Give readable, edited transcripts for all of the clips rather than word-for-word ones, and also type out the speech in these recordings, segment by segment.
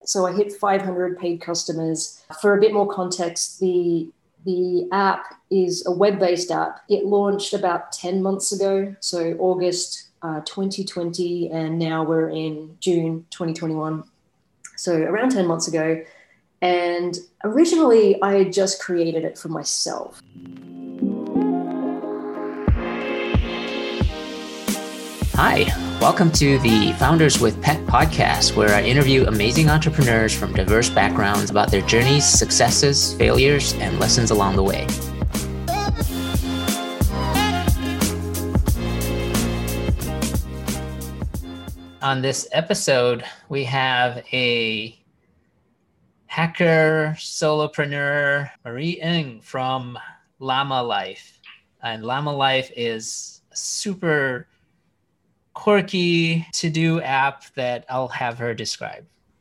so I hit 500 paid customers. For a bit more context, the app is a web-based app. It launched about 10 months ago, so August 2020, and now we're in June 2021. So around 10 months ago. And originally, I had just created it for myself. Hi, welcome to the Founders with Pet podcast, where I interview amazing entrepreneurs from diverse backgrounds about their journeys, successes, failures, and lessons along the way. On this episode, we have a hacker, solopreneur, Marie Ng from Llama Life. And Llama Life is a super quirky to-do app that I'll have her describe.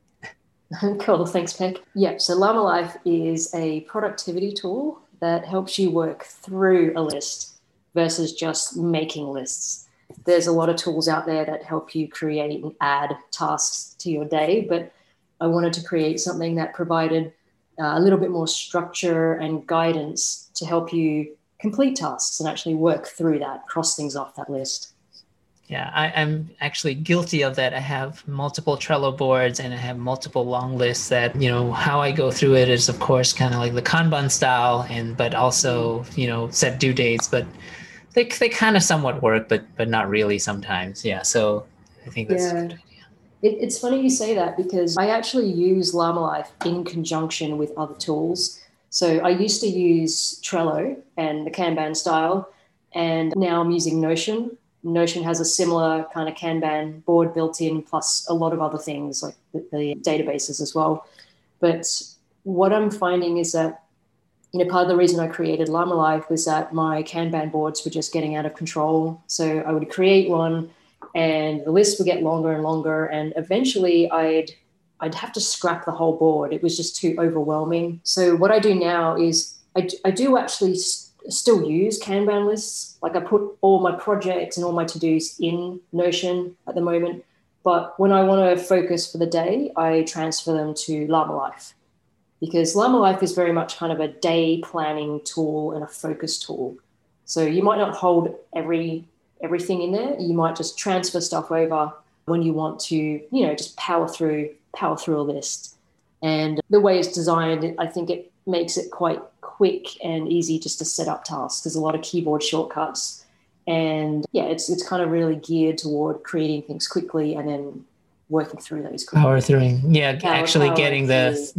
Cool, thanks, Peck. Yeah, so Llama Life is a productivity tool that helps you work through a list versus just making lists. There's a lot of tools out there that help you create and add tasks to your day, but I wanted to create something that provided a little bit more structure and guidance to help you complete tasks and actually work through that, cross things off that list. Yeah, I'm actually guilty of that. I have multiple Trello boards and I have multiple long lists that, how I go through it is, of course, kind of like the Kanban style, but also, set due dates. But they kind of somewhat work, but not really sometimes. Yeah, so I think that's a good idea. It's funny you say that because I actually use Llama Life in conjunction with other tools. So I used to use Trello and the Kanban style, and now I'm using Notion. Notion has a similar kind of Kanban board built in, plus a lot of other things like the databases as well. But what I'm finding is that, part of the reason I created Llama Life was that my Kanban boards were just getting out of control. So I would create one and the list would get longer and longer. And eventually I'd have to scrap the whole board. It was just too overwhelming. So what I do now is I do actually still use Kanban lists. Like I put all my projects and all my to-dos in Notion at the moment. But when I want to focus for the day, I transfer them to Llama Life, because Llama Life is very much kind of a day planning tool and a focus tool. So you might not hold everything in there. You might just transfer stuff over when you want to, just power through a list. And the way it's designed, I think it makes it quite quick and easy just to set up tasks. There's a lot of keyboard shortcuts, and it's kind of really geared toward creating things quickly and then working through those quickly. Power through, getting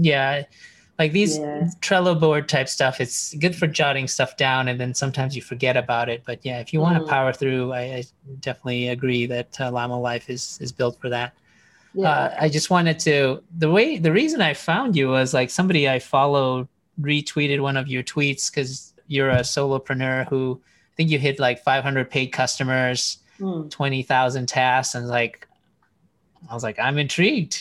like these Trello board type stuff. It's good for jotting stuff down, and then sometimes you forget about it. But yeah, if you want to power through, I definitely agree that Llama Life is built for that. Yeah. I just wanted to, the reason I found you was like somebody I followed retweeted one of your tweets because you're a solopreneur who I think you hit like 500 paid customers, 20,000 tasks. And I was like, I'm intrigued.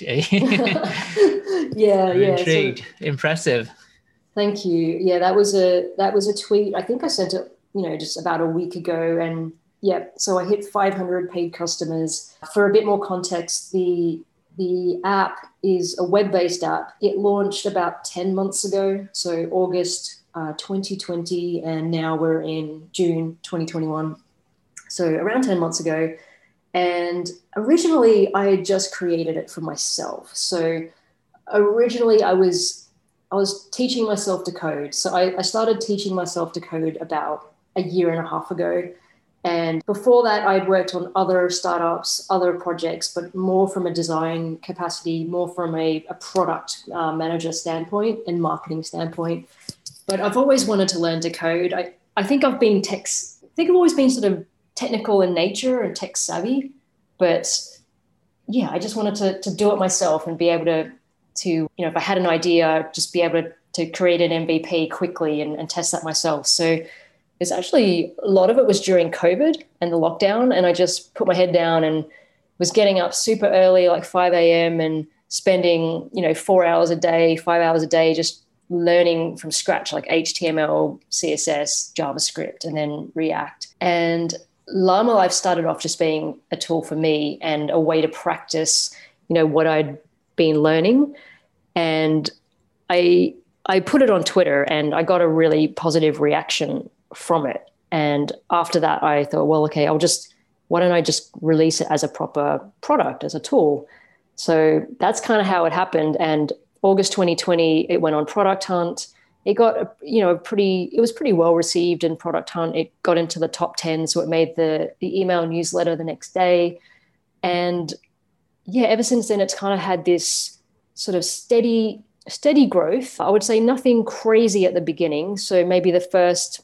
Intrigued. Impressive. Thank you. Yeah, that was a tweet. I think I sent it, just about a week ago. And so I hit 500 paid customers. For a bit more context, the app is a web-based app. It launched about 10 months ago, so August 2020, and now we're in June 2021. So around 10 months ago. And originally, I had just created it for myself. So originally, I was teaching myself to code. So I started teaching myself to code about a year and a half ago. And before that, I'd worked on other startups, other projects, but more from a design capacity, more from a product manager standpoint and marketing standpoint. But I've always wanted to learn to code. I think I've always been sort of technical in nature and tech savvy. But yeah, I just wanted to do it myself and be able to if I had an idea, just be able to create an MVP quickly and test that myself. So it's actually, a lot of it was during COVID and the lockdown, and I just put my head down and was getting up super early, like 5 a.m. and spending, 4 hours a day, 5 hours a day, just learning from scratch, like HTML, CSS, JavaScript, and then React. And Llama Life started off just being a tool for me and a way to practice, what I'd been learning. And I put it on Twitter and I got a really positive reaction from it. And after that, I thought, well, okay, why don't I just release it as a proper product, as a tool? So that's kind of how it happened. And August 2020, it went on Product Hunt. It got, it was pretty well received in Product Hunt. It got into the top 10. So it made the email newsletter the next day. And yeah, ever since then, it's kind of had this sort of steady growth. I would say nothing crazy at the beginning. So maybe the first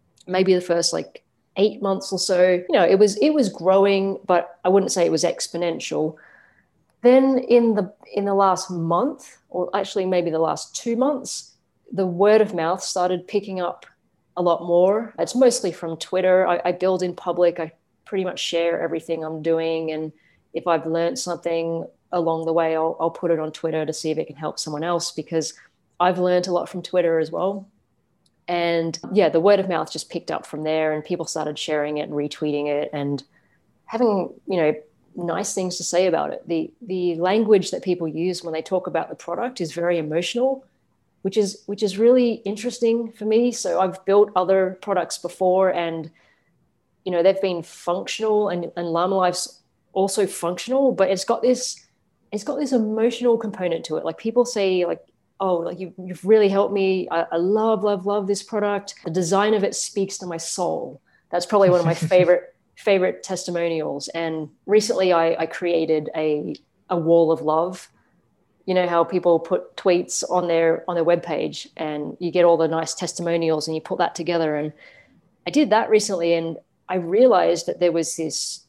like 8 months or so, it was growing, but I wouldn't say it was exponential. Then in the last month, or actually maybe the last 2 months, the word of mouth started picking up a lot more. It's mostly from Twitter. I build in public. I pretty much share everything I'm doing. And if I've learned something along the way, I'll put it on Twitter to see if it can help someone else, because I've learned a lot from Twitter as well. And yeah, the word of mouth just picked up from there, and people started sharing it and retweeting it and having, nice things to say about it. The language that people use when they talk about the product is very emotional, which is really interesting for me. So I've built other products before, and they've been functional, and Llama Life's also functional, but it's got this emotional component to it. Like people say, like, oh, like you've really helped me. I love this product. The design of it speaks to my soul. That's probably one of my favorite testimonials. And recently I created a wall of love. You know how people put tweets on their webpage and you get all the nice testimonials and you put that together. And I did that recently, and I realized that there was this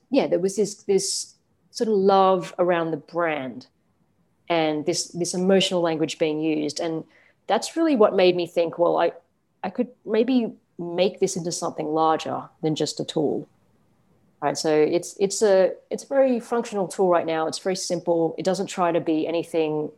sort of love around the brand and this emotional language being used. And that's really what made me think, well, I could maybe make this into something larger than just a tool. Right. So it's a very functional tool right now. It's very simple. It doesn't try to be anything,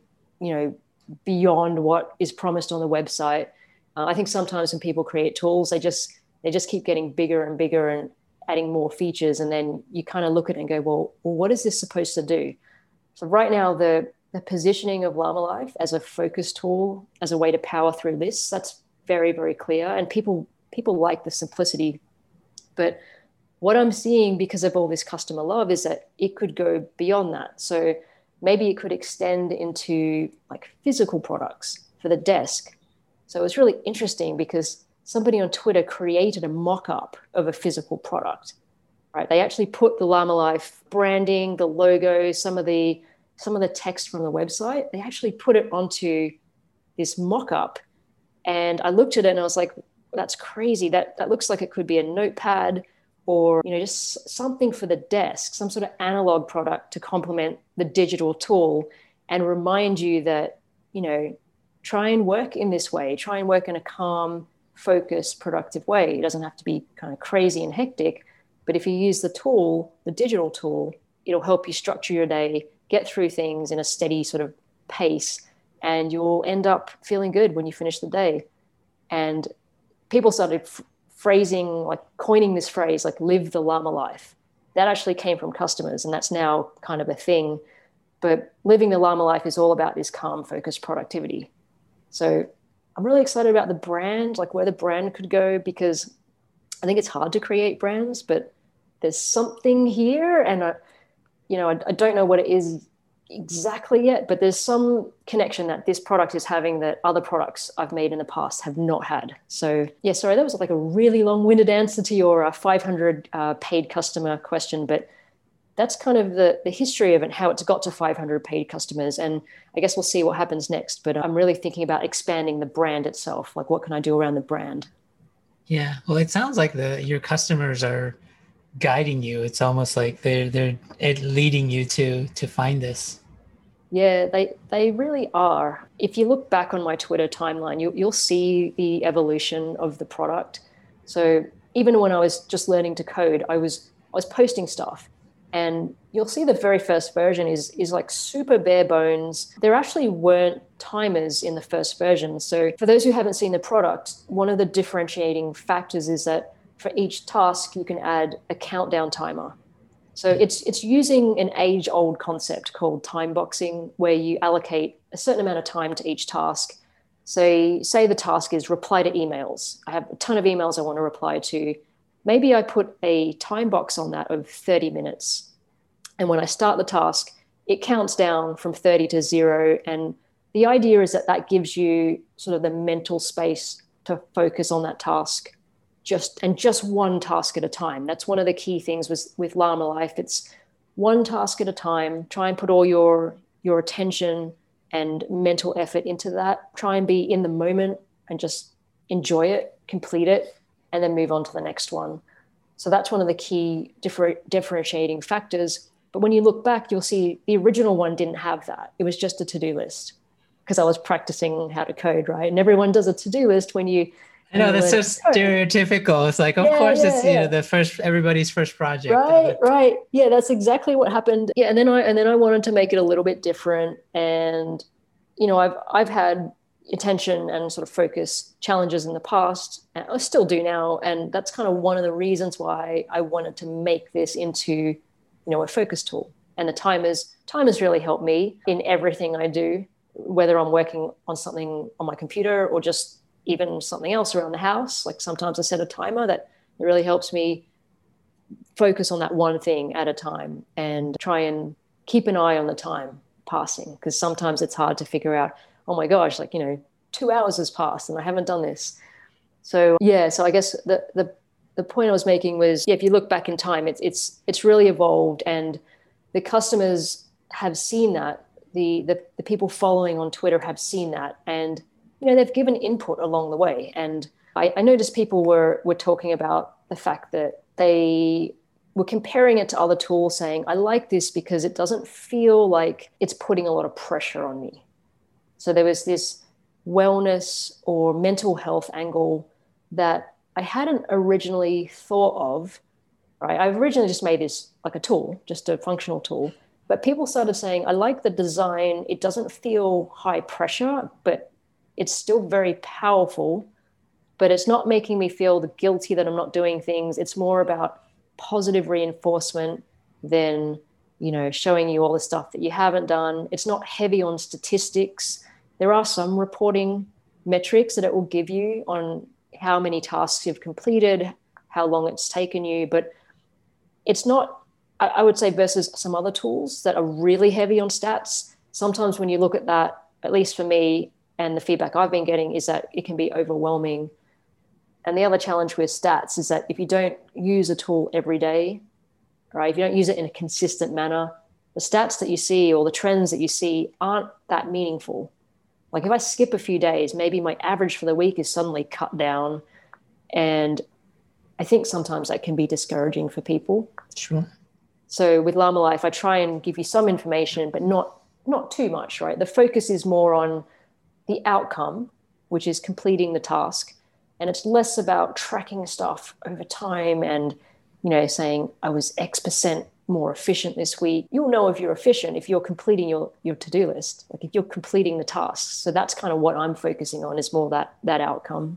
beyond what is promised on the website. I think sometimes when people create tools, they just keep getting bigger and bigger and adding more features. And then you kind of look at it and go, well, what is this supposed to do? So right now, the positioning of Llama Life as a focus tool, as a way to power through this, that's very, very clear. And people like the simplicity. But what I'm seeing, because of all this customer love, is that it could go beyond that. So maybe it could extend into like physical products for the desk. So it's really interesting because somebody on Twitter created a mock-up of a physical product, right? They actually put the Llama Life branding, the logo, some of the text from the website, they actually put it onto this mock-up. And I looked at it and I was like, that's crazy. That looks like it could be a notepad, or just something for the desk, some sort of analog product to complement the digital tool and remind you that, try and work in this way, try and work in a calm, focused, productive way. It doesn't have to be kind of crazy and hectic, but if you use the tool, the digital tool, it'll help you structure your day, get through things in a steady sort of pace, and you'll end up feeling good when you finish the day. And people started coining this phrase, like live the Llama life. That actually came from customers, and that's now kind of a thing. But living the Llama life is all about this calm, focused productivity. So I'm really excited about the brand, like where the brand could go, because I think it's hard to create brands, but there's something here. And I don't know what it is exactly yet, but there's some connection that this product is having that other products I've made in the past have not had. So yeah, sorry, that was like a really long-winded answer to your 500 paid customer question, but that's kind of the history of it, how it's got to 500 paid customers. And I guess we'll see what happens next, but I'm really thinking about expanding the brand itself. Like, what can I do around the brand? Yeah, well, it sounds like your customers are guiding you. It's almost like they're leading you to find this. Yeah, they really are. If you look back on my Twitter timeline, you'll see the evolution of the product. So even when I was just learning to code, I was posting stuff, and you'll see the very first version is like super bare bones. There actually weren't timers in the first version. So for those who haven't seen the product, one of the differentiating factors is that for each task, you can add a countdown timer. So it's using an age-old concept called time boxing, where you allocate a certain amount of time to each task. So say the task is reply to emails. I have a ton of emails I want to reply to. Maybe I put a time box on that of 30 minutes. And when I start the task, it counts down from 30 to 0. And the idea is that that gives you sort of the mental space to focus on that task, just one task at a time. That's one of the key things with Llama Life. It's one task at a time. Try and put all your attention and mental effort into that. Try and be in the moment and just enjoy it, complete it, and then move on to the next one. So that's one of the key differentiating factors. But when you look back, you'll see the original one didn't have that. It was just a to-do list because I was practicing how to code, right? And everyone does a to-do list when you... I know, that's so stereotypical. It's like, of course, it's the everybody's first project. Right. Yeah, that's exactly what happened. Yeah, and then I wanted to make it a little bit different. And I've had attention and sort of focus challenges in the past, and I still do now. And that's kind of one of the reasons why I wanted to make this into, a focus tool. And the time has really helped me in everything I do, whether I'm working on something on my computer or just even something else around the house. Like sometimes I set a timer that really helps me focus on that one thing at a time and try and keep an eye on the time passing, because sometimes it's hard to figure out, oh my gosh, 2 hours has passed and I haven't done this. So I guess the point I was making was, if you look back in time, it's really evolved, and the customers have seen that. The people following on Twitter have seen that, and they've given input along the way. And I noticed people were talking about the fact that they were comparing it to other tools, saying, I like this because it doesn't feel like it's putting a lot of pressure on me. So there was this wellness or mental health angle that I hadn't originally thought of, right? I originally just made this like a tool, just a functional tool. But people started saying, I like the design. It doesn't feel high pressure, but it's still very powerful, but it's not making me feel guilty that I'm not doing things. It's more about positive reinforcement than, showing you all the stuff that you haven't done. It's not heavy on statistics. There are some reporting metrics that it will give you on how many tasks you've completed, how long it's taken you, but it's not, I would say, versus some other tools that are really heavy on stats. Sometimes when you look at that, at least for me, and the feedback I've been getting is that it can be overwhelming. And the other challenge with stats is that if you don't use a tool every day, right, if you don't use it in a consistent manner, the stats that you see or the trends that you see aren't that meaningful. Like if I skip a few days, maybe my average for the week is suddenly cut down. And I think sometimes that can be discouraging for people. Sure. So with Llama Life, I try and give you some information, but not too much, right? The focus is more on the outcome, which is completing the task. And it's less about tracking stuff over time and, saying I was X% more efficient this week. You'll know if you're efficient if you're completing your to-do list, like if you're completing the tasks. So that's kind of what I'm focusing on, is more that outcome.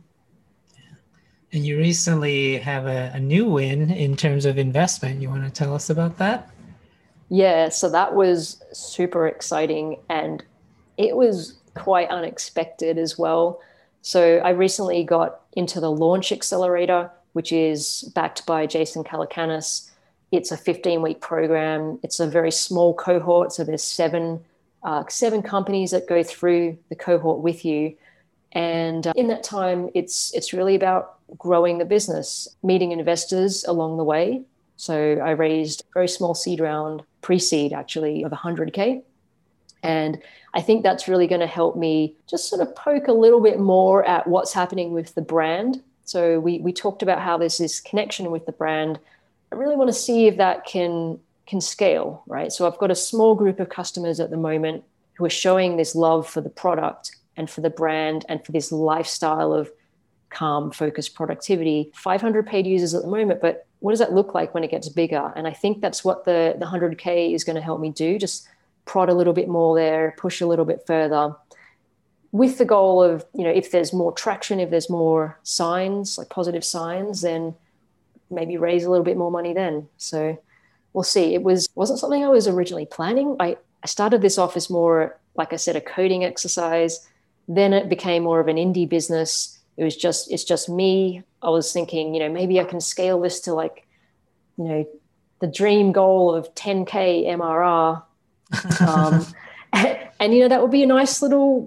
And you recently have a new win in terms of investment. You want to tell us about that? Yeah, so that was super exciting, and it was quite unexpected as well. So I recently got into the Launch Accelerator, which is backed by Jason Calacanis. It's a 15-week program. It's a very small cohort. So there's seven companies that go through the cohort with you. And in that time, it's really about growing the business, meeting investors along the way. So I raised a very small seed round, pre-seed actually, of 100K. And I think that's really going to help me just sort of poke a little bit more at what's happening with the brand. So we talked about how there's this connection with the brand. I really want to see if that can scale, right? So I've got a small group of customers at the moment who are showing this love for the product and for the brand and for this lifestyle of calm, focused productivity. 500 paid users at the moment, but what does that look like when it gets bigger? And I think that's what the 100K is going to help me do, just prod a little bit more there, push a little bit further, with the goal of, if there's more traction, if there's more signs, like positive signs, then maybe raise a little bit more money then. So we'll see. It wasn't something I was originally planning. I I started this off as more, like I said, a coding exercise. Then it became more of an indie business. It's just me. I was thinking, maybe I can scale this to like, the dream goal of 10K MRR. And that would be a nice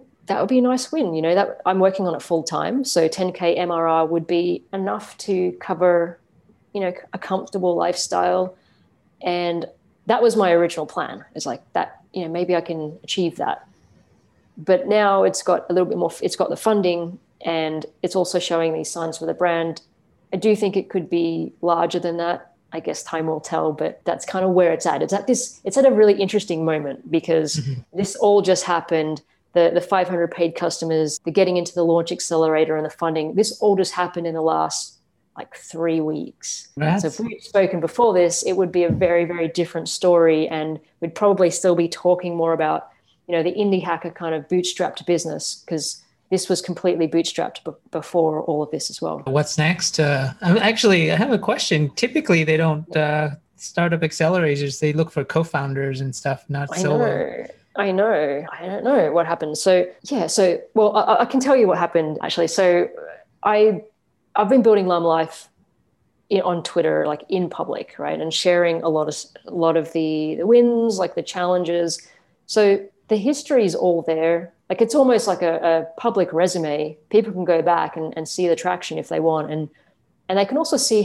win, that I'm working on it full time. So 10K MRR would be enough to cover, a comfortable lifestyle. And that was my original plan. It's like that, maybe I can achieve that. But now it's got a little bit more, it's got the funding, and it's also showing these signs for the brand. I do think it could be larger than that. I guess time will tell, but that's kind of where it's at. It's at a really interesting moment because this all just happened. The 500 paid customers, the getting into the launch accelerator and the funding, this all just happened in the last like 3 weeks. So if we'd spoken before this, it would be a very, very different story. And we'd probably still be talking more about, the indie hacker kind of bootstrapped business, because this was completely bootstrapped before all of this as well. What's next? I have a question. Typically, they don't startup accelerators. They look for co-founders and stuff, not solo. I know. I don't know what happened. So, well, I can tell you what happened, actually. So I've been building Llama Life on Twitter, like in public, right? And sharing a lot of the wins, like the challenges. So the history is all there. Like it's almost like a public resume. People can go back and see the traction if they want. And they can also see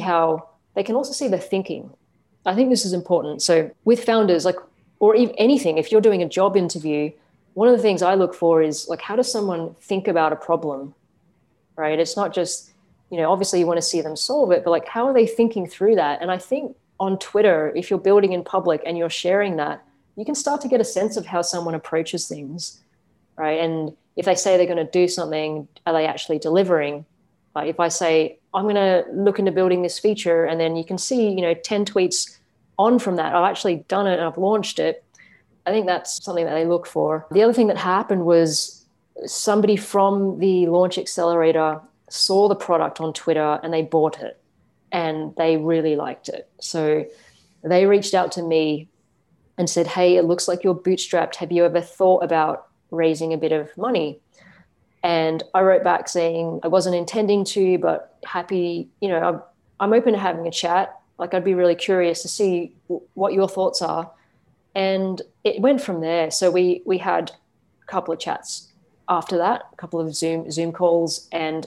the thinking. I think this is important. So with founders, like, or even anything, if you're doing a job interview, one of the things I look for is like, how does someone think about a problem, right? It's not just, obviously you want to see them solve it, but like, how are they thinking through that? And I think on Twitter, if you're building in public and you're sharing that, you can start to get a sense of how someone approaches things, right? And if they say they're going to do something, are they actually delivering? Like if I say, I'm going to look into building this feature, and then you can see, 10 tweets on from that, I've actually done it and I've launched it. I think that's something that they look for. The other thing that happened was somebody from the launch accelerator saw the product on Twitter and they bought it and they really liked it. So they reached out to me and said, hey, it looks like you're bootstrapped. Have you ever thought about raising a bit of money? And I wrote back saying I wasn't intending to, but happy, I'm open to having a chat. Like I'd be really curious to see what your thoughts are. And it went from there. So we had a couple of chats after that, a couple of Zoom calls, and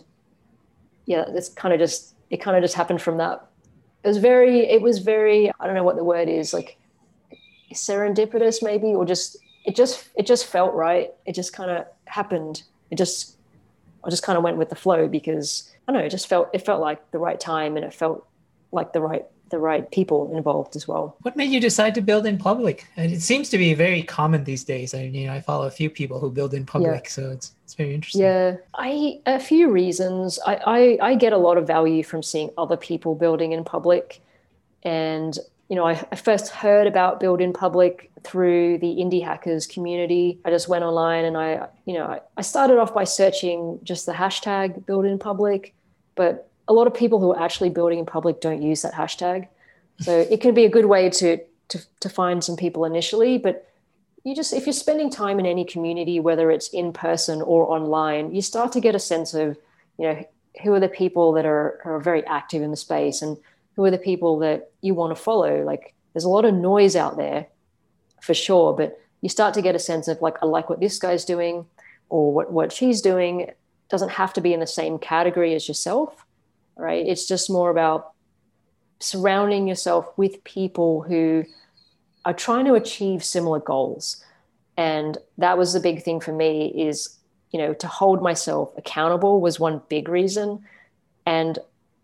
it kind of just happened from that. It was very, I don't know what the word is, like serendipitous maybe, or it just felt right. It just kind of happened. I just kind of went with the flow because I don't know, it felt like the right time, and it felt like the right people involved as well. What made you decide to build in public? And it seems to be very common these days. I follow a few people who build in public, so it's very interesting. Yeah, a few reasons. I get a lot of value from seeing other people building in public, and I first heard about build in public through the indie hackers community. I just went online and I started off by searching just the hashtag build in public, but a lot of people who are actually building in public don't use that hashtag. So it can be a good way to find some people initially, but if you're spending time in any community, whether it's in person or online, you start to get a sense of, who are the people that are very active in the space, and who are the people that you want to follow. Like there's a lot of noise out there for sure, but you start to get a sense of like, I like what this guy's doing, or what she's doing. It doesn't have to be in the same category as yourself. Right? It's just more about surrounding yourself with people who are trying to achieve similar goals. And that was the big thing for me is, to hold myself accountable was one big reason. And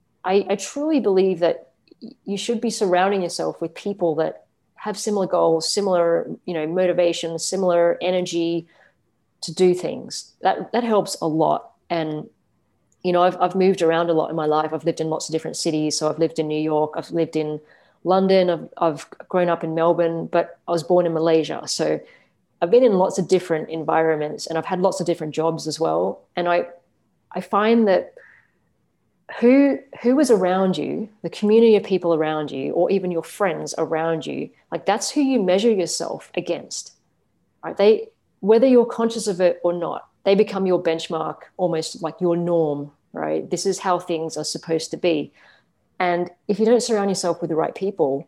I truly believe that you should be surrounding yourself with people that have similar goals, similar, motivation, similar energy to do things. That helps a lot. And I've moved around a lot in my life. I've lived in lots of different cities. So I've lived in New York, I've lived in London, I've grown up in Melbourne, but I was born in Malaysia. So I've been in lots of different environments, and I've had lots of different jobs as well. And I find that who is around you, the community of people around you, or even your friends around you, like that's who you measure yourself against. right? They, whether you're conscious of it or not, they become your benchmark, almost like your norm, right? This is how things are supposed to be. And if you don't surround yourself with the right people,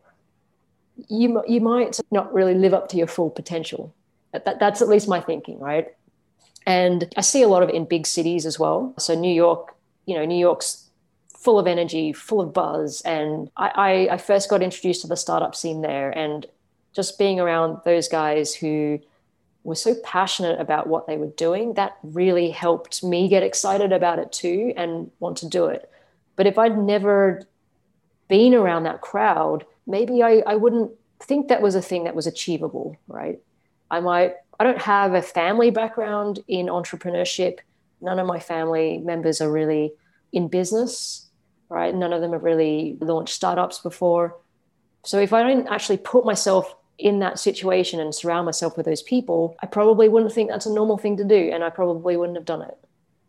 you might not really live up to your full potential. That's at least my thinking, right? And I see a lot of it in big cities as well. So New York, New York's full of energy, full of buzz. And I first got introduced to the startup scene there, and just being around those guys who were so passionate about what they were doing, that really helped me get excited about it too and want to do it. But if I'd never been around that crowd, maybe I wouldn't think that was a thing that was achievable, right? I don't have a family background in entrepreneurship. None of my family members are really in business, right? None of them have really launched startups before. So if I don't actually put myself in that situation and surround myself with those people, I probably wouldn't think that's a normal thing to do, and I probably wouldn't have done it.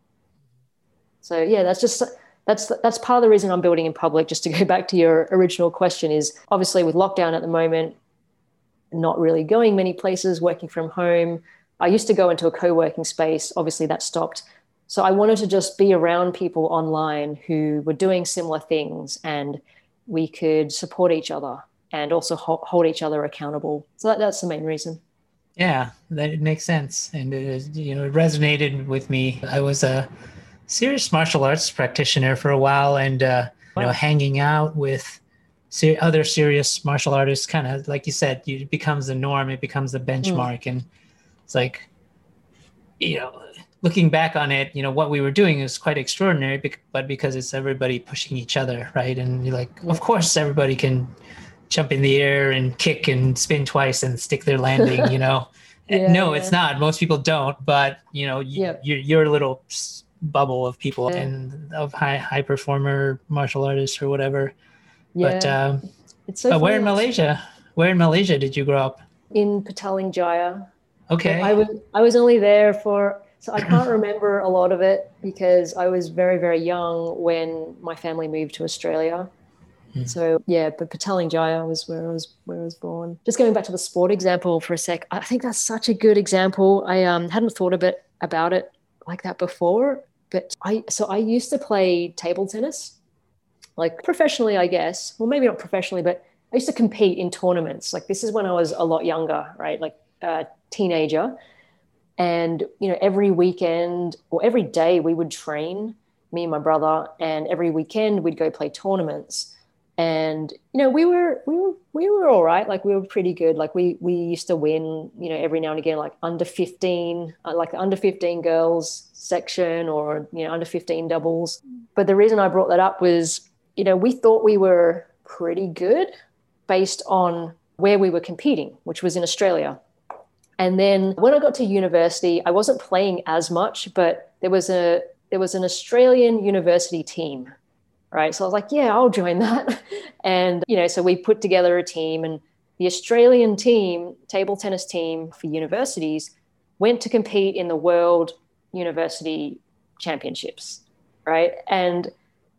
So yeah, that's part of the reason I'm building in public. Just to go back to your original question, is obviously with lockdown at the moment, not really going many places, working from home. I used to go into a co-working space. Obviously that stopped. So I wanted to just be around people online who were doing similar things, and we could support each other and also hold each other accountable. So that's the main reason. Yeah, that makes sense. And it resonated with me. I was a serious martial arts practitioner for a while, and hanging out with other serious martial artists, kind of like you said, it becomes the norm. It becomes the benchmark. And it's like, looking back on it, what we were doing is quite extraordinary, but because it's everybody pushing each other, right? And you're like, of course, everybody can jump in the air and kick and spin twice and stick their landing, It's not. Most people don't, but you're a little bubble of people and of high performer martial artists or whatever. Yeah. But it's so where in Malaysia did you grow up? In Petaling Jaya. Okay. I was only there so I can't remember a lot of it because I was very, very young when my family moved to Australia. So yeah, but Petaling Jaya was where I was born. Just going back to the sport example for a sec, I think that's such a good example. I hadn't thought about it like that before, but I used to play table tennis, like professionally, I guess. Well, maybe not professionally, but I used to compete in tournaments. Like this is when I was a lot younger, right? Like a teenager. And, every weekend or every day we would train, me and my brother, and every weekend we'd go play tournaments. And, we were all right. Like we were pretty good. Like we used to win, every now and again, like under 15, like the under 15 girls section or, under 15 doubles. But the reason I brought that up was, we thought we were pretty good based on where we were competing, which was in Australia. And then when I got to university, I wasn't playing as much, but there was an Australian university team, right? So I was like, yeah, I'll join that. And, so we put together a team, and the Australian team, table tennis team for universities, went to compete in the World University Championships, right? And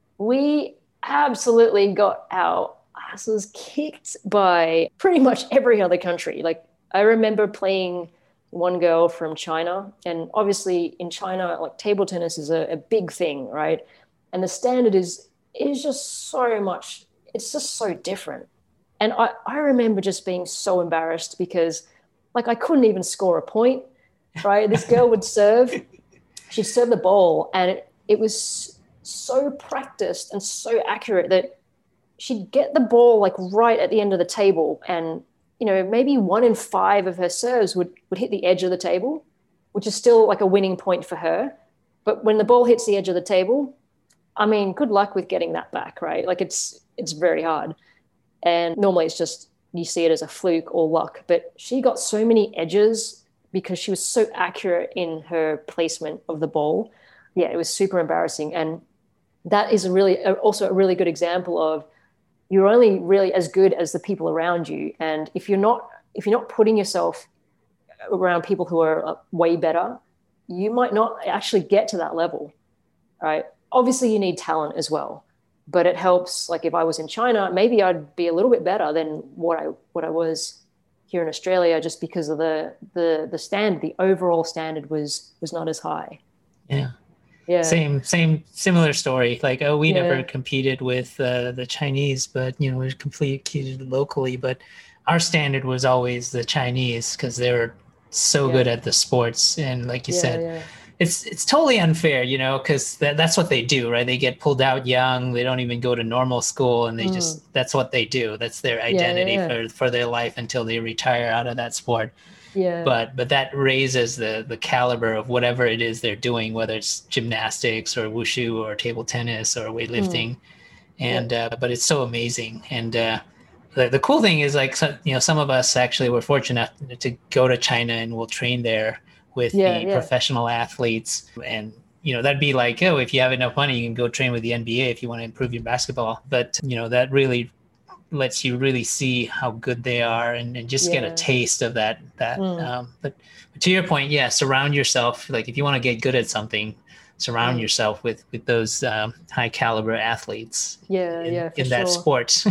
we absolutely got our asses kicked by pretty much every other country. Like I remember playing one girl from China, and obviously in China, like table tennis is a big thing, right? And the standard is just so much, it's just so different. And I remember just being so embarrassed because like I couldn't even score a point, right? This girl would serve, she'd serve the ball, and it was so practiced and so accurate that she'd get the ball like right at the end of the table, and maybe 1 in 5 of her serves would hit the edge of the table, which is still like a winning point for her. But when the ball hits the edge of the table, I mean, good luck with getting that back, right? Like it's very hard. And normally it's just, you see it as a fluke or luck, but she got so many edges because she was so accurate in her placement of the ball. Yeah, it was super embarrassing. And that is also a really good example of, you're only really as good as the people around you. And if you're not putting yourself around people who are way better, you might not actually get to that level, right? Obviously you need talent as well, but it helps. Like if I was in China, maybe I'd be a little bit better than what I was here in Australia, just because of the standard, the overall standard was not as high. Yeah. Yeah. Similar story. Like, we never competed with the Chinese, but we competed locally. But our standard was always the Chinese because they were so good at the sports. And like you said, it's totally unfair, because that's what they do, right? They get pulled out young. They don't even go to normal school, and they that's what they do. That's their identity for their life until they retire out of that sport. Yeah. But that raises the caliber of whatever it is they're doing, whether it's gymnastics or wushu or table tennis or weightlifting. And but it's so amazing. And the cool thing is, like, some of us actually were fortunate to go to China, and we'll train there with the professional athletes. And that'd be like, if you have enough money, you can go train with the NBA if you want to improve your basketball. But that really lets you really see how good they are and just get a taste of that. But to your point, surround yourself. Like, if you want to get good at something, surround yourself with those high caliber athletes in that sport.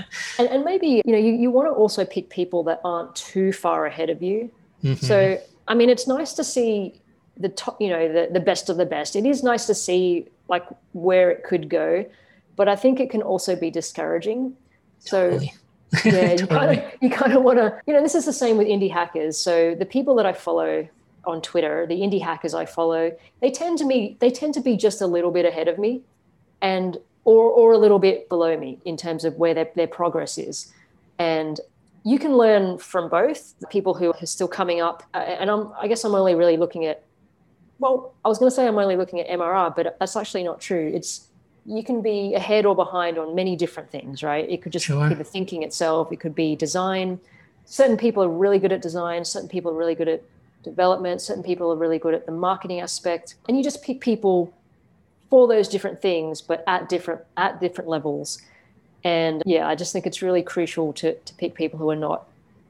and maybe you want to also pick people that aren't too far ahead of you. So I mean, it's nice to see the top, the best of the best. It is nice to see like where it could go, but I think it can also be discouraging. Totally. So you kind of want to, this is the same with indie hackers. So the people that I follow on Twitter, the indie hackers I follow, they tend to be just a little bit ahead of me, and or a little bit below me in terms of where their progress is. And you can learn from both. The people who are still coming up, and I guess I'm only really looking at, well, I was going to say I'm only looking at MRR, but that's actually not true. You can be ahead or behind on many different things, right? It could just be the thinking itself. It could be design. Certain people are really good at design. Certain people are really good at development. Certain people are really good at the marketing aspect. And you just pick people for those different things, but at different levels. And I just think it's really crucial to pick people who are not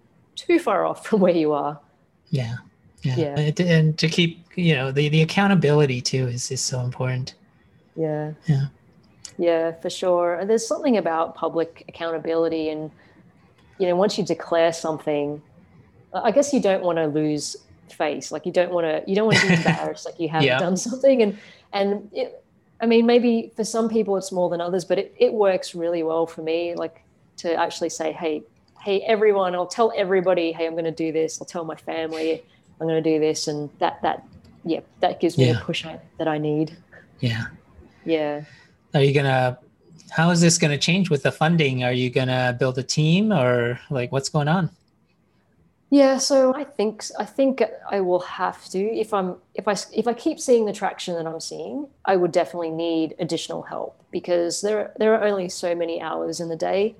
too far off from where you are. Yeah. And to keep, the accountability too is so important. Yeah, for sure. And there's something about public accountability, and once you declare something, I guess you don't want to lose face. Like, you don't want to be embarrassed, like you haven't done something. And I mean, maybe for some people it's more than others, but it works really well for me, like to actually say, hey, everyone, I'll tell everybody, hey, I'm going to do this. I'll tell my family I'm going to do this. And that gives me the push that I need. Yeah. How is this going to change with the funding? Are you going to build a team, or like what's going on? Yeah, so I think I will have to, if I keep seeing the traction that I'm seeing, I would definitely need additional help, because there are only so many hours in the day,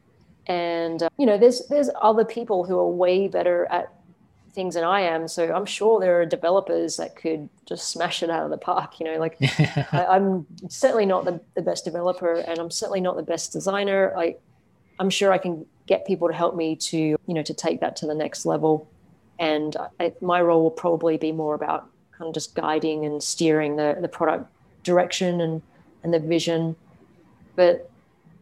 and there's other people who are way better at things than I am. So I'm sure there are developers that could just smash it out of the park. I'm certainly not the best developer, and I'm certainly not the best designer. I'm sure I can get people to help me to take that to the next level. And my role will probably be more about kind of just guiding and steering the product direction and the vision. But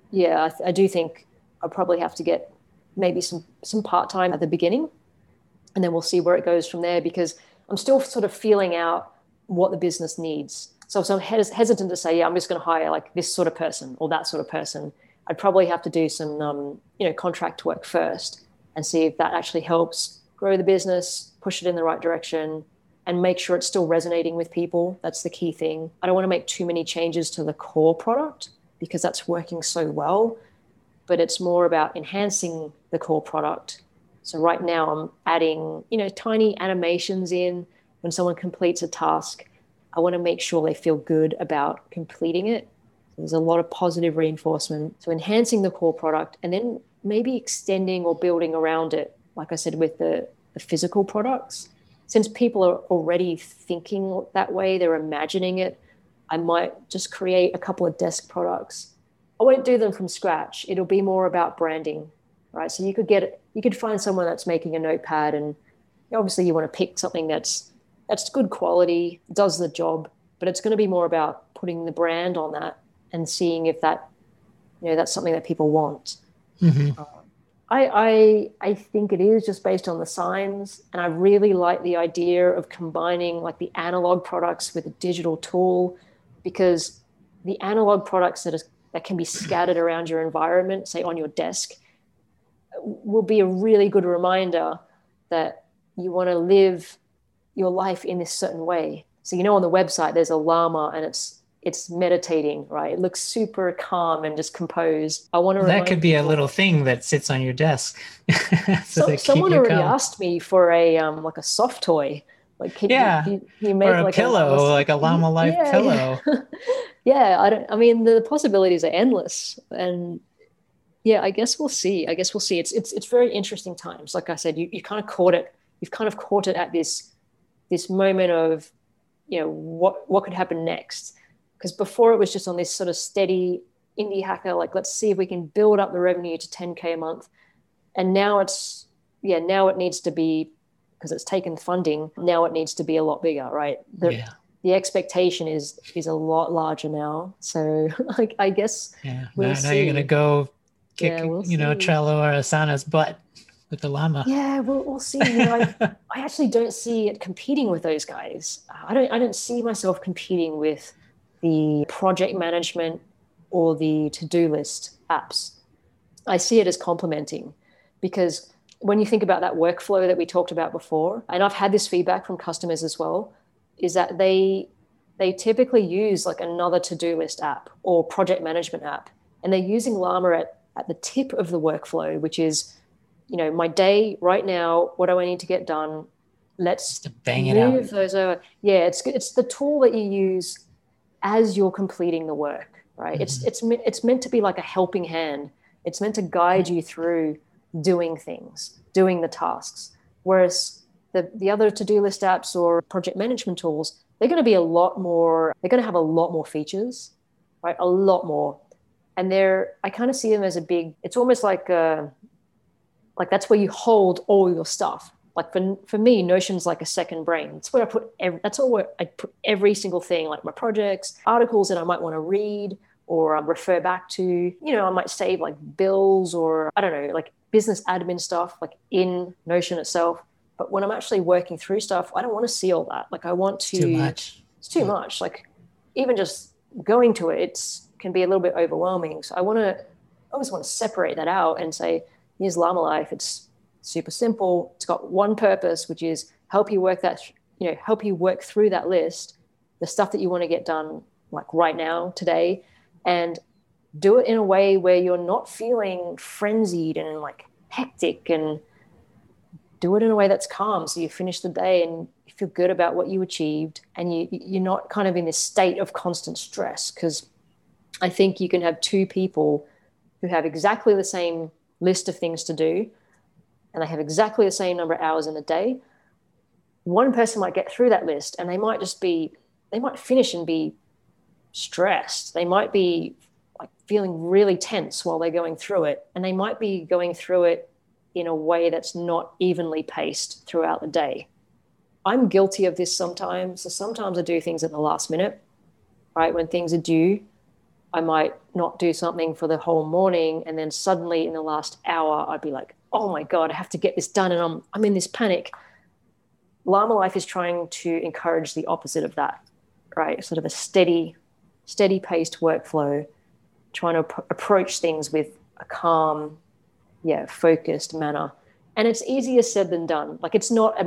I do think I'll probably have to get maybe some part-time at the beginning, and then we'll see where it goes from there, because I'm still sort of feeling out what the business needs. So I'm hesitant to say, I'm just going to hire like this sort of person or that sort of person. I'd probably have to do some, contract work first and see if that actually helps grow the business, push it in the right direction, and make sure it's still resonating with people. That's the key thing. I don't want to make too many changes to the core product because that's working so well, but it's more about enhancing the core product. So right now I'm adding, tiny animations in when someone completes a task. I want to make sure they feel good about completing it. There's a lot of positive reinforcement. So enhancing the core product, and then maybe extending or building around it, like I said, with the physical products. Since people are already thinking that way, they're imagining it, I might just create a couple of desk products. I won't do them from scratch. It'll be more about branding, right? So you could find someone that's making a notepad, and obviously you want to pick something that's good quality, does the job, but it's going to be more about putting the brand on that and seeing if that, that's something that people want. Mm-hmm. I think it is just based on the signs, and I really like the idea of combining like the analog products with a digital tool, because the analog products that can be scattered around your environment, say on your desk, will be a really good reminder that you want to live your life in this certain way. So on the website there's a llama and it's meditating, right? It looks super calm and just composed. I want to that could be a little thing that sits on your desk. Someone already asked me for a like a soft toy. Like, can you make or a like pillow, like a llama life pillow? Yeah. I mean, the possibilities are endless, and yeah, I guess we'll see. It's very interesting times. Like I said, you kind of caught it. You've kind of caught it at this moment of, what could happen next. Because before it was just on this sort of steady indie hacker, like, let's see if we can build up the revenue to 10K a month. And now now it needs to be, because it's taken funding, now it needs to be a lot bigger, right? The expectation is a lot larger now. So like, I guess we'll now you're going to go kick, Trello or Asana's butt with the llama. Yeah, we'll see. I actually don't see it competing with those guys. I don't see myself competing with the project management or the to-do list apps. I see it as complementing, because when you think about that workflow that we talked about before, and I've had this feedback from customers as well, is that they typically use like another to-do list app or project management app, and they're using Llama at the tip of the workflow, which is, my day right now, what do I need to get done? Let's bang it out. Move those over. Yeah, it's the tool that you use as you're completing the work, right? Mm-hmm. It's meant to be like a helping hand. It's meant to guide you through doing things, doing the tasks. Whereas the other to-do list apps or project management tools, they're going to have a lot more features, right? A lot more. And I kind of see them as it's almost like that's where you hold all your stuff. Like for me, Notion's like a second brain. It's where I put every single thing, like my projects, articles that I might want to read or refer back to. I might save like bills or, I don't know, like business admin stuff, like in Notion itself. But when I'm actually working through stuff, I don't want to see all that. Like, I want to. Too much. It's too much. Like, even just going to it can be a little bit overwhelming. So I always want to separate that out and say, here's Llama Life. It's super simple. It's got one purpose, which is help you work through that list, the stuff that you want to get done like right now, today, and do it in a way where you're not feeling frenzied and like hectic, and do it in a way that's calm. So you finish the day and you feel good about what you achieved, and you're not kind of in this state of constant stress. Because I think you can have two people who have exactly the same list of things to do, and they have exactly the same number of hours in a day. One person might get through that list and they might finish and be stressed. They might be like feeling really tense while they're going through it. And they might be going through it in a way that's not evenly paced throughout the day. I'm guilty of this sometimes. So sometimes I do things at the last minute, right? When things are due, I might not do something for the whole morning, and then suddenly in the last hour, I'd be like, oh my God, I have to get this done, and I'm in this panic. Llama Life is trying to encourage the opposite of that, right? Sort of a steady paced workflow, trying to approach things with a calm, focused manner. And it's easier said than done. Like, it's not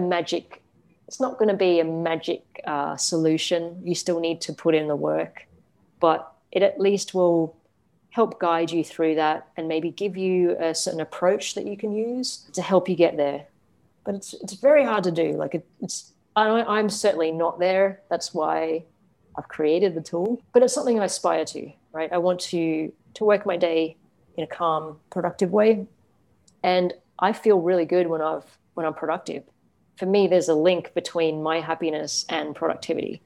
going to be a magic solution. You still need to put in the work, but it at least will help guide you through that and maybe give you a certain approach that you can use to help you get there. But it's very hard to do. Like, I'm certainly not there. That's why I've created the tool. But it's something I aspire to, right? I want to work my day in a calm, productive way. And I feel really good when I'm productive. For me, there's a link between my happiness and productivity.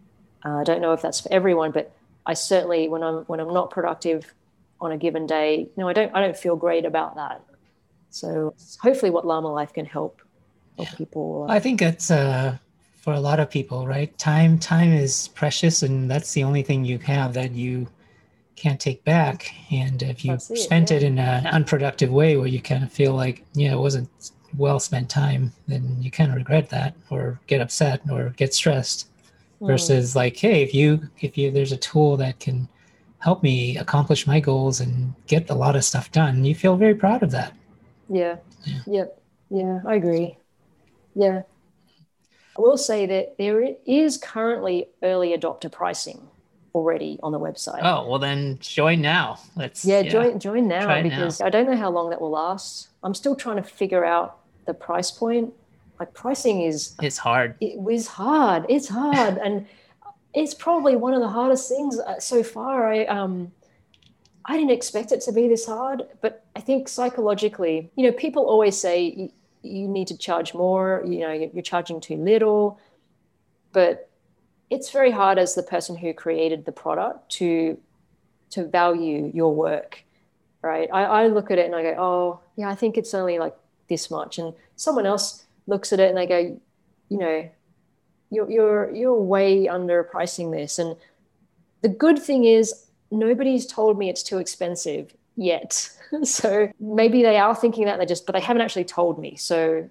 I don't know if that's for everyone, but I certainly, when I'm not productive on a given day, I don't feel great about that. So hopefully what Llama Life can help people. I think it's for a lot of people, right? Time is precious, and that's the only thing you have that you can't take back. And if you That's it, spent yeah. it in an unproductive way where you kind of feel like, it wasn't well spent time, then you kind of regret that or get upset or get stressed. Versus like, hey, if you there's a tool that can help me accomplish my goals and get a lot of stuff done, you feel very proud of that. Yeah. Yep. Yeah, I agree. Yeah. I will say that there is currently early adopter pricing already on the website. Oh, well then join now. Join now, because I don't know how long that will last. I'm still trying to figure out the price point. Like, pricing it's hard. It's hard. And it's probably one of the hardest things so far. I didn't expect it to be this hard, but I think psychologically, people always say you need to charge more, you're charging too little, but it's very hard as the person who created the product to value your work, right? I look at it and I go, oh yeah, I think it's only like this much. And someone else looks at it and they go, you're way underpricing this. And the good thing is nobody's told me it's too expensive yet. So maybe they are thinking that, but they haven't actually told me. So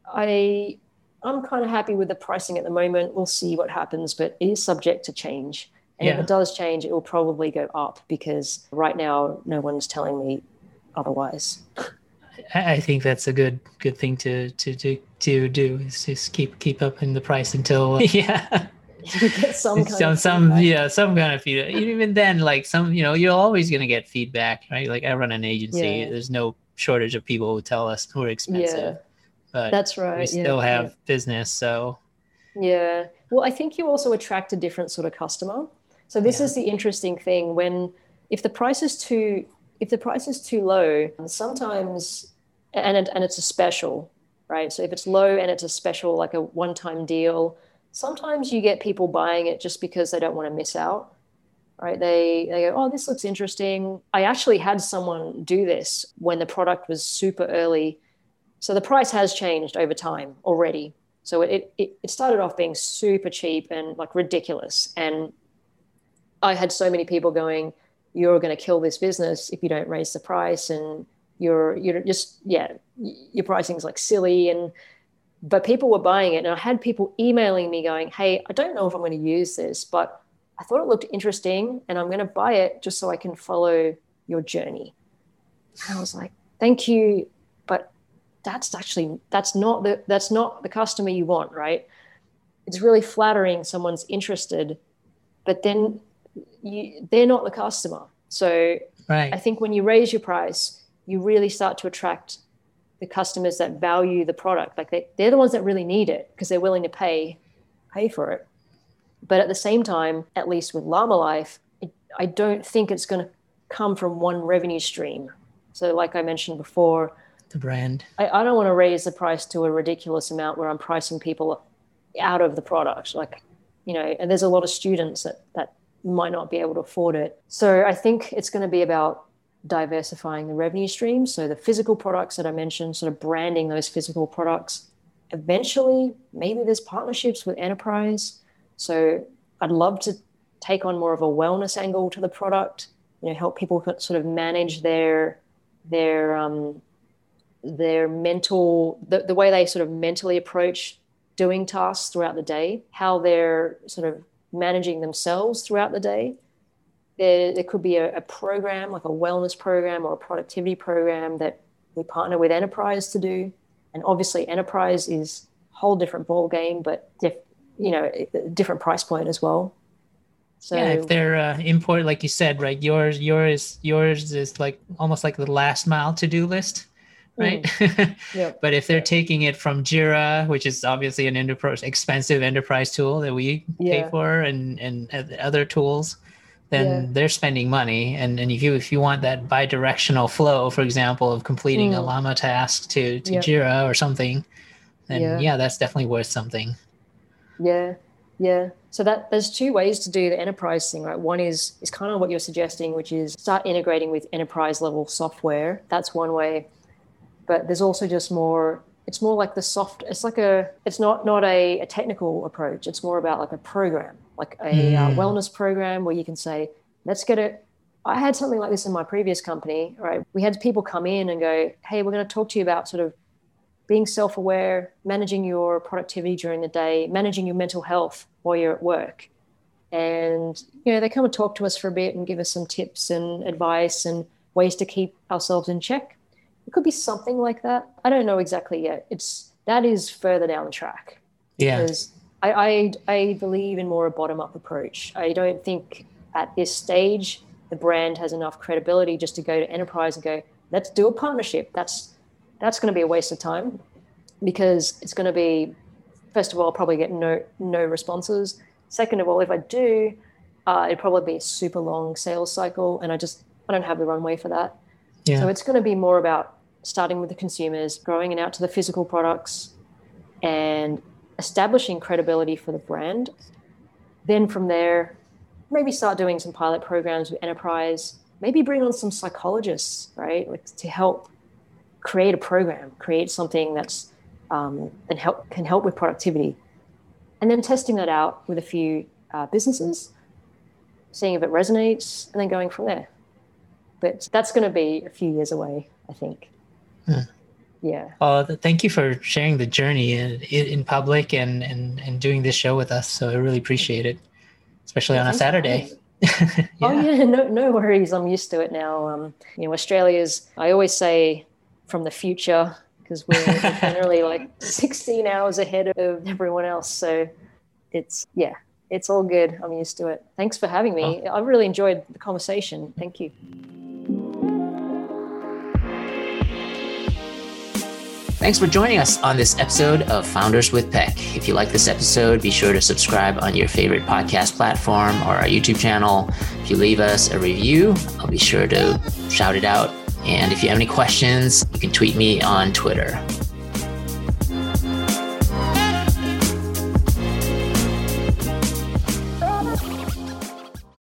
I'm kind of happy with the pricing at the moment. We'll see what happens, but it is subject to change. And if it does change, it will probably go up, because right now no one's telling me otherwise. I think that's a good thing to do, is just keep up in the price until you get some kind of feedback. Even then, like you're always going to get feedback, right? Like, I run an agency. There's no shortage of people who tell us we're expensive, but that's right. We still have business. So well, I think you also attract a different sort of customer. So this is the interesting thing. If the price is too low, sometimes, and it's a special, right? So if it's low and it's a special, like a one-time deal, sometimes you get people buying it just because they don't want to miss out, right? They go, oh, this looks interesting. I actually had someone do this when the product was super early. So the price has changed over time already. So it started off being super cheap and like ridiculous. And I had so many people going, you're going to kill this business if you don't raise the price, and your pricing is like silly. But people were buying it, and I had people emailing me going, hey, I don't know if I'm going to use this, but I thought it looked interesting and I'm going to buy it just so I can follow your journey. And I was like, thank you, but that's not the customer you want, right? It's really flattering someone's interested, but then they're not the customer. So I think when you raise your price, you really start to attract the customers that value the product. Like they're the ones that really need it, because they're willing to pay for it. But at the same time, at least with Llama Life, I don't think it's going to come from one revenue stream. So like I mentioned before, the brand, I don't want to raise the price to a ridiculous amount where I'm pricing people out of the product. Like, and there's a lot of students that might not be able to afford it. So I think it's going to be about diversifying the revenue streams. So the physical products that I mentioned, sort of branding those physical products. Eventually, maybe there's partnerships with enterprise. So I'd love to take on more of a wellness angle to the product, help people sort of manage their mental, the way they sort of mentally approach doing tasks throughout the day, how they're sort of managing themselves throughout the day. There could be a program, like a wellness program or a productivity program that we partner with enterprise to do. And obviously enterprise is a whole different ball game, but different price point as well. So if they're import, like you said, right? Yours is like almost like the last mile to-do list, right? Yep. But if they're taking it from Jira, which is obviously an expensive enterprise tool that we pay for, and other tools, then they're spending money. And if you want that bi-directional flow, for example, of completing a Llama task to Jira or something, then that's definitely worth something. Yeah. So there's two ways to do the enterprise thing, right? One is kind of what you're suggesting, which is start integrating with enterprise level software. That's one way. But there's also just more, it's more like it's not a technical approach. It's more about like a program, like a wellness program where you can say, I had something like this in my previous company, right? We had people come in and go, hey, we're going to talk to you about sort of being self-aware, managing your productivity during the day, managing your mental health while you're at work. And, they come and talk to us for a bit and give us some tips and advice and ways to keep ourselves in check. It could be something like that. I don't know exactly yet. That is further down the track. Yeah. Because I believe in more a bottom-up approach. I don't think at this stage the brand has enough credibility just to go to enterprise and go, let's do a partnership. That's going to be a waste of time, because it's going to be, first of all, I'll probably get no responses. Second of all, if I do, it'd probably be a super long sales cycle, and I don't have the runway for that. Yeah. So it's going to be more about starting with the consumers, growing it out to the physical products, and establishing credibility for the brand. Then from there, maybe start doing some pilot programs with enterprise, maybe bring on some psychologists, right, to help create a program, create something that's can help with productivity. And then testing that out with a few businesses, seeing if it resonates, and then going from there. But that's going to be a few years away, I think. Yeah. Thank you for sharing the journey in public and doing this show with us. So I really appreciate it, especially on a Saturday. Yeah. Oh yeah, no worries. I'm used to it now. Australia's, I always say, from the future, because we're generally like 16 hours ahead of everyone else. So it's all good. I'm used to it. Thanks for having me. I really enjoyed the conversation. Thank you. Thanks for joining us on this episode of Founders with Peck. If you like this episode, be sure to subscribe on your favorite podcast platform or our YouTube channel. If you leave us a review, I'll be sure to shout it out. And if you have any questions, you can tweet me on Twitter.